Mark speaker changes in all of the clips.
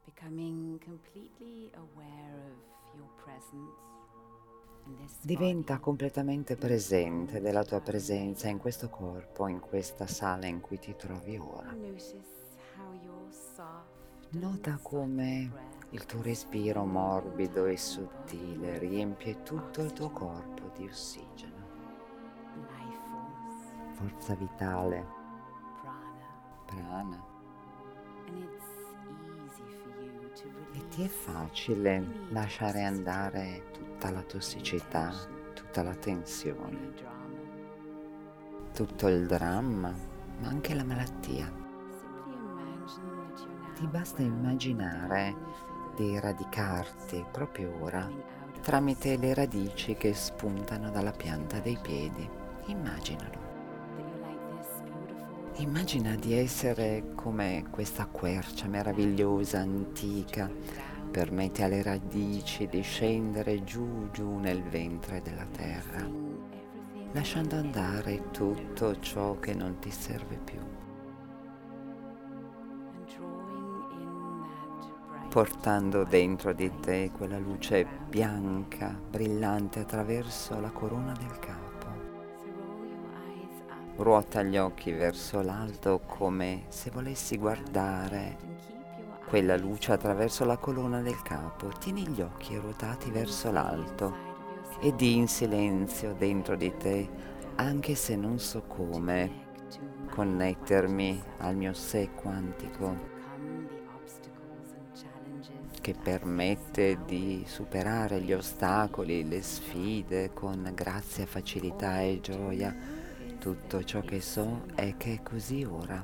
Speaker 1: becoming completely aware of your presence in this
Speaker 2: Diventa
Speaker 1: body.
Speaker 2: completamente presente della tua presenza in questo corpo, in questa sala in cui ti trovi ora.
Speaker 1: Notice how your soft
Speaker 2: Nota
Speaker 1: and
Speaker 2: come
Speaker 1: supple
Speaker 2: il tuo
Speaker 1: breath
Speaker 2: respiro
Speaker 1: fills
Speaker 2: morbido
Speaker 1: your
Speaker 2: e
Speaker 1: entire body
Speaker 2: sottile
Speaker 1: with
Speaker 2: riempie tutto il tuo
Speaker 1: oxygen,
Speaker 2: corpo di ossigeno,
Speaker 1: life force,
Speaker 2: forza vitale,
Speaker 1: prana,
Speaker 2: prana.
Speaker 1: and it's easy for you to
Speaker 2: E ti è
Speaker 1: release
Speaker 2: facile
Speaker 1: any
Speaker 2: lasciare
Speaker 1: toxicity,
Speaker 2: andare tutta la
Speaker 1: any
Speaker 2: tossicità,
Speaker 1: tension,
Speaker 2: tutta la
Speaker 1: any
Speaker 2: tensione,
Speaker 1: drama.
Speaker 2: tutto il dramma, ma anche la malattia.
Speaker 1: Simply imagine that you're
Speaker 2: Ti
Speaker 1: now
Speaker 2: basta
Speaker 1: grounded
Speaker 2: immaginare
Speaker 1: down through
Speaker 2: di
Speaker 1: the
Speaker 2: radicarti
Speaker 1: roots,
Speaker 2: proprio ora
Speaker 1: coming out of your
Speaker 2: tramite le
Speaker 1: soles.
Speaker 2: radici che spuntano dalla pianta dei piedi. Immaginalo.
Speaker 1: That you're like this beautiful
Speaker 2: Immagina di essere come questa quercia meravigliosa, antica, permette alle radici di scendere giù giù nel ventre della terra, lasciando andare tutto ciò che non ti serve più, portando dentro di te quella luce bianca, brillante attraverso la corona del capo. Ruota gli occhi verso l'alto come se volessi guardare quella luce attraverso la colonna del capo. Tieni gli occhi ruotati verso l'alto e di in silenzio dentro di te, anche se non so come, connettermi al mio sé quantico che permette di superare gli ostacoli, le sfide con grazia, facilità e gioia. Tutto ciò che so è che è così ora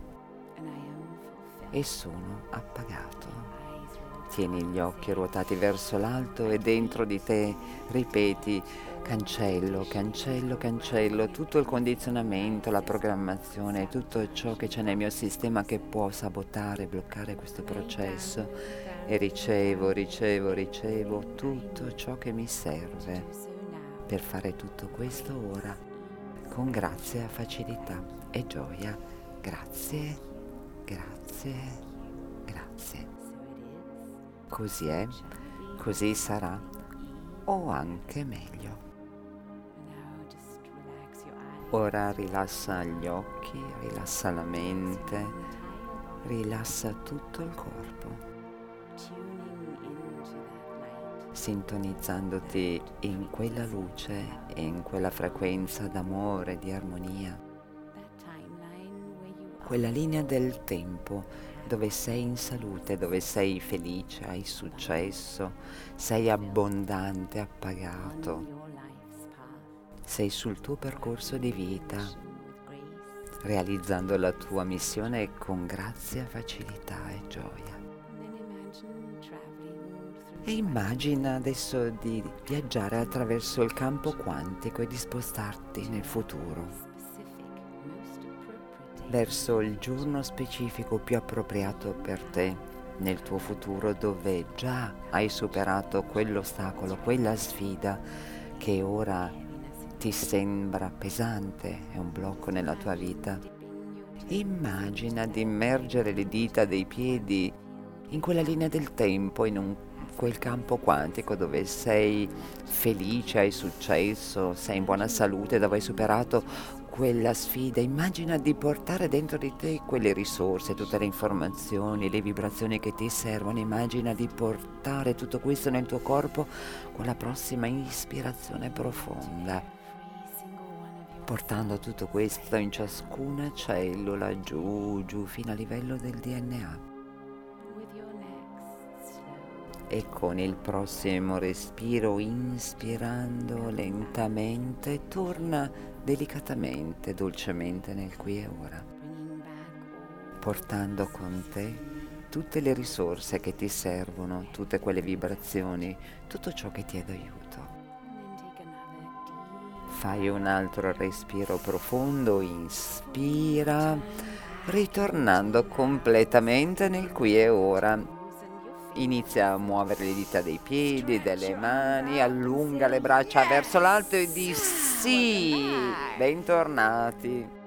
Speaker 2: e sono appagato. Tieni gli occhi ruotati verso l'alto e dentro di te ripeti: cancello, cancello, cancello tutto il condizionamento, la programmazione, tutto ciò che c'è nel mio sistema che può sabotare, bloccare questo processo, e ricevo tutto ciò che mi serve per fare tutto questo ora con grazia, facilità e gioia. Grazie, grazie, grazie. Così è, così sarà, o anche meglio. Ora rilassa gli occhi, rilassa la mente, rilassa tutto il corpo, sintonizzandoti in quella luce e in quella frequenza d'amore, di armonia, quella linea del tempo dove sei in salute, dove sei felice, hai successo, sei abbondante, appagato, sei sul tuo percorso di vita, realizzando la tua missione con grazia, facilità e gioia. E immagina adesso di viaggiare attraverso il campo quantico e di spostarti nel futuro, verso il giorno specifico più appropriato per te, nel tuo futuro, dove già hai superato quell'ostacolo, quella sfida che ora ti sembra pesante, è un blocco nella tua vita. Immagina di immergere le dita dei piedi in quella linea del tempo, quel campo quantico dove sei felice, hai successo, sei in buona salute, dove hai superato quella sfida. Immagina di portare dentro di te quelle risorse, tutte le informazioni, le vibrazioni che ti servono. Immagina di portare tutto questo nel tuo corpo con la prossima ispirazione profonda, portando tutto questo in ciascuna cellula, giù, giù, fino a livello del DNA. E con il prossimo respiro, inspirando lentamente, torna delicatamente, dolcemente nel qui e ora, portando con te tutte le risorse che ti servono, tutte quelle vibrazioni, tutto ciò che ti è d'aiuto. Fai un altro respiro profondo, inspira, ritornando completamente nel qui e ora. Inizia a muovere le dita dei piedi, delle mani, allunga le braccia verso l'alto e di sì, bentornati.